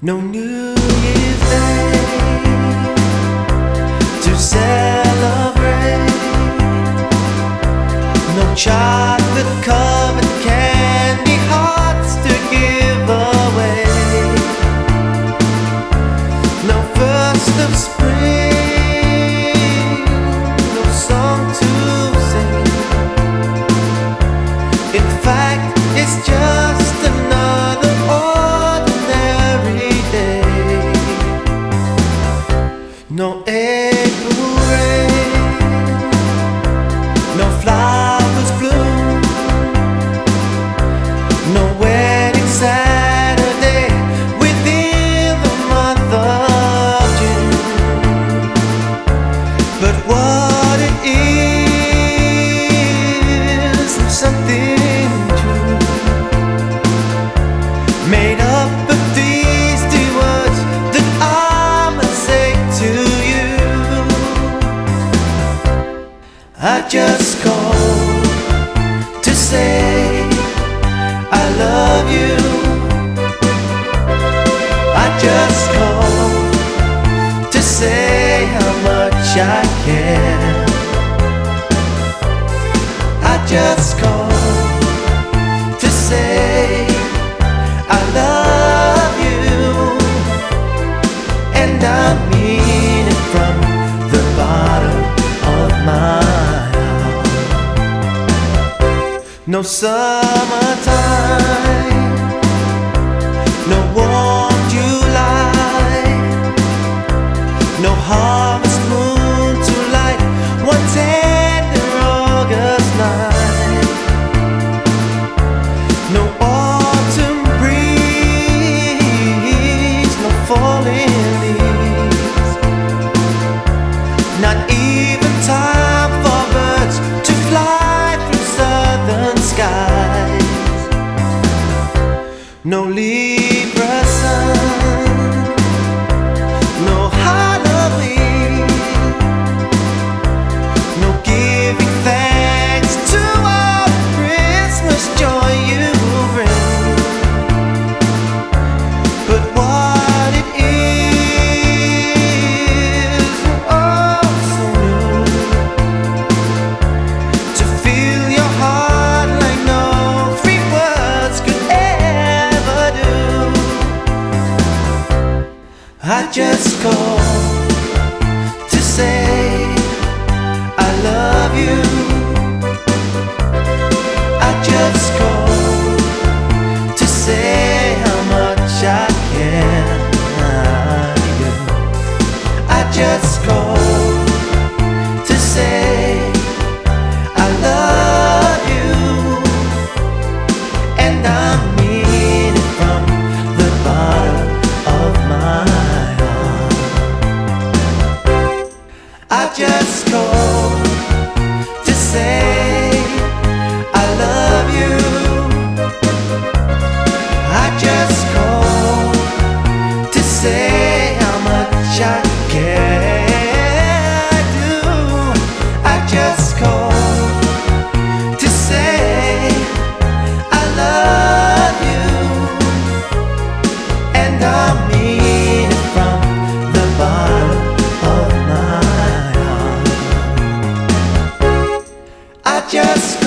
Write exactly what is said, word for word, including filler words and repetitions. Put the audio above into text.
No New Year's Day to celebrate. No chocolate covered candy hearts to give away. No first of spring, no song to sing. In fact, it's just another ordinary day. No April rain, no flowers bloom, no wedding Saturday within the month of June. But what it is, something true, made up of these two words that I'ma say to you. I just called to say I love you. I just called to say how much I care. I just called to say I love you, and I mean it from the bottom of my heart. No summertime, no warm July, no harvest moon to light one tender August night. No autumn breeze, no falling leaves, not even time for birds to fly through southern skies. No Libra sun, no Halloween, no giving thanks to our Christmas joy you bring. But what it is, oh so new, to feel your heart like no three words could ever do. I just called to say I love you. I just called to say how much I care. I just called to say I love you, and I mean it from the bottom of my heart. I just called to say I love you. I just called to say how much I care. I do. I just called to say I love you, and I mean it from the bottom of my heart. I just